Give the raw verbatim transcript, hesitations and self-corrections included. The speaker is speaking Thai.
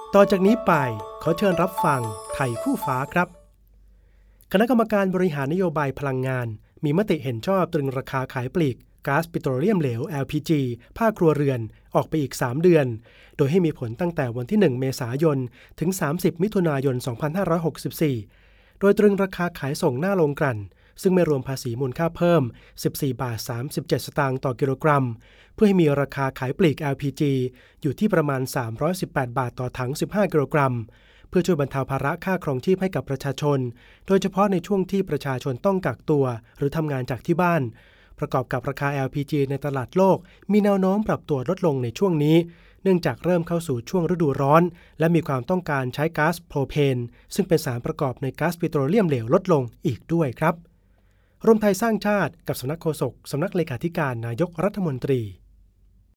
ต่อจากนี้ไปขอเชิญรับฟังไทยคู่ฟ้าครับคณะกรรมการบริหารนโยบายพลังงานมีมติเห็นชอบตรึงราคาขายปลีกก๊าซปิโตรเลียมเหลว แอล พี จี ภาคครัวเรือนออกไปอีกสามเดือนโดยให้มีผลตั้งแต่วันที่หนึ่งเมษายนถึงสามสิบมิถุนายนสองพันห้าร้อยหกสิบสี่โดยตรึงราคาขายส่งหน้าโรงกลั่นซึ่งไม่รวมภาษีมูลค่าเพิ่มสิบสี่บาทสามสิบเจ็ดสตางค์ต่อกิโลกรัมเพื่อให้มีราคาขายปลีก แอล พี จี อยู่ที่ประมาณสามร้อยสิบแปดบาทต่อถังสิบห้ากิโลกรัมเพื่อช่วยบรรเทาภาระค่าครองชีพให้กับประชาชนโดยเฉพาะในช่วงที่ประชาชนต้องกักตัวหรือทำงานจากที่บ้านประกอบกับราคา แอล พี จี ในตลาดโลกมีแนวโน้มปรับตัวลดลงในช่วงนี้เนื่องจากเริ่มเข้าสู่ช่วงฤดูร้อนและมีความต้องการใช้ก๊าซโพรเพนซึ่งเป็นสารประกอบในก๊าซปิโตรเลียมเหลวลดลงอีกด้วยครับรวมไทยสร้างชาติกับสำนักโฆษกสำนักเลขาธิการนายกรัฐมนตรี